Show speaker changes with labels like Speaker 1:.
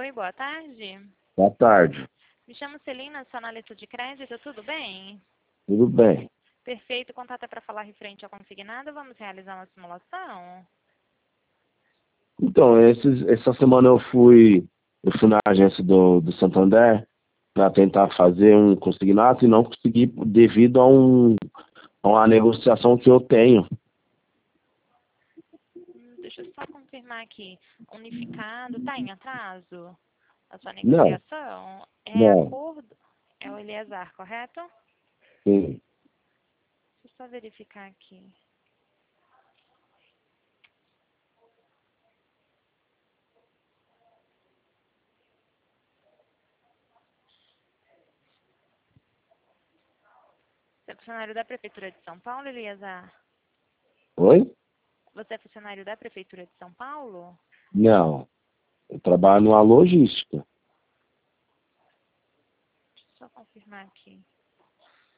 Speaker 1: Oi, boa tarde.
Speaker 2: Boa tarde.
Speaker 1: Me chamo Celina, sou analista de crédito, tudo bem?
Speaker 2: Tudo bem?
Speaker 1: Perfeito, o contato é para falar referente ao consignado, vamos realizar uma simulação?
Speaker 2: Então, essa semana eu fui na agência do Santander para tentar fazer um consignado e não consegui devido a uma negociação que eu tenho.
Speaker 1: Deixa eu só confirmar aqui. Unificado, está em atraso a sua
Speaker 2: Não,
Speaker 1: negociação? É
Speaker 2: não,
Speaker 1: acordo? É o Eliazar, correto?
Speaker 2: sim.
Speaker 1: Deixa eu só verificar aqui. Você é funcionário da Prefeitura de São Paulo, Eliazar?
Speaker 2: Oi?
Speaker 1: Você é funcionário da Prefeitura de São Paulo?
Speaker 2: Não, eu trabalho numa logística.
Speaker 1: Deixa eu só confirmar aqui.